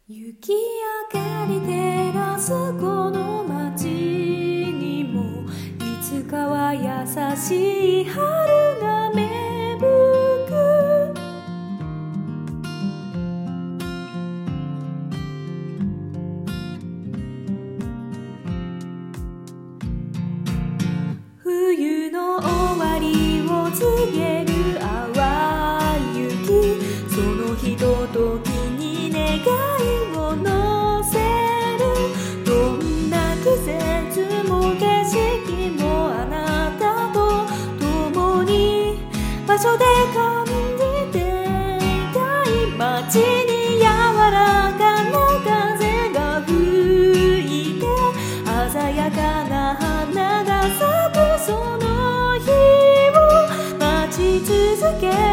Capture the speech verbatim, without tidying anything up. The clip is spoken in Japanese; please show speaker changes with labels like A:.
A: 雪明かり照らすこの街にもいつかは優しい春が芽吹く。冬の終わりを告げる淡い雪、そのひとときに願いを乗せる。どんな季節も景色もあなたと共に場所で感じていたい。街に柔らかな風が吹いて鮮やかな花が咲くその日を待ち続け